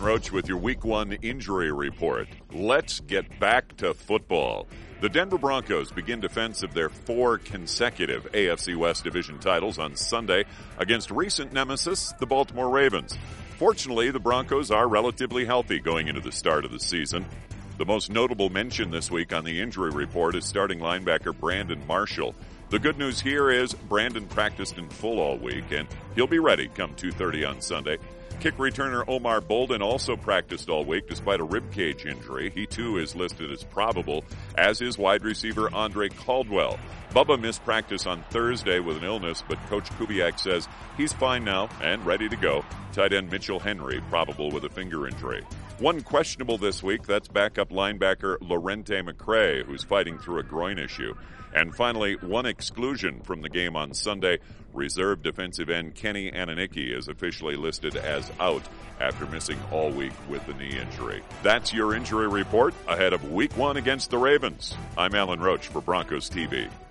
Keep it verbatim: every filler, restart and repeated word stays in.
Roach with your Week one injury report. Let's get back to football. The Denver Broncos begin defense of their four consecutive A F C West Division titles on Sunday against recent nemesis, the Baltimore Ravens. Fortunately, the Broncos are relatively healthy going into the start of the season. The most notable mention this week on the injury report is starting linebacker Brandon Marshall. The good news here is Brandon practiced in full all week, and he'll be ready come two thirty on Sunday. Kick returner Omar Bolden also practiced all week despite a rib cage injury. He too is listed as probable, as is wide receiver Andre Caldwell. Bubba missed practice on Thursday with an illness, but Coach Kubiak says he's fine now and ready to go. Tight end Mitchell Henry probable with a finger injury. One questionable this week, that's backup linebacker Lorente McCray, who's fighting through a groin issue. And finally, one exclusion from the game on Sunday. Reserve defensive end Kenny Ananiki is officially listed as out after missing all week with the knee injury. That's your injury report ahead of Week one against the Ravens. I'm Alan Roach for Broncos T V.